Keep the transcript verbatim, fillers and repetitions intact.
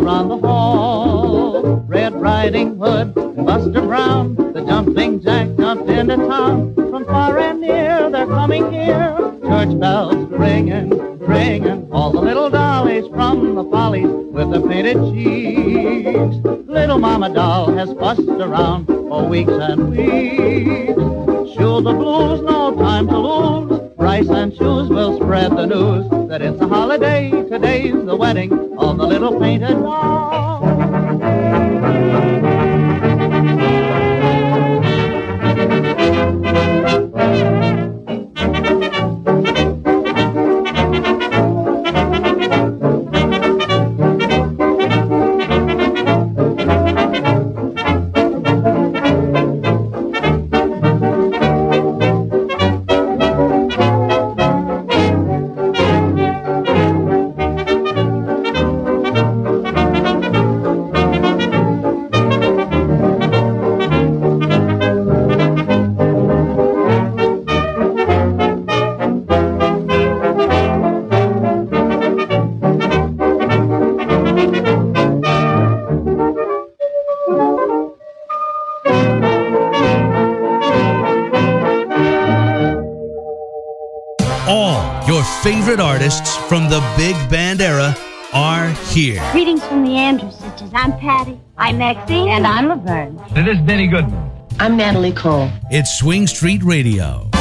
around the hall. Red Riding Hood and Buster Brown, the jumping jack jumped into town. From far and near they're coming here, church bells ringing, ringing. All the little dollies from the Follies with the painted cheeks. Little Mama Doll has fussed around for weeks and weeks. Shoes the blues, no time to lose. Rice and Shoes will spread the news that it's a holiday. Today's the wedding of the little painted doll. Favorite artists from the big band era are here. Greetings from the Andrews Sisters. I'm Patty. I'm Maxine. And I'm Laverne. This is Benny Goodman. I'm Natalie Cole. It's Swing Street Radio.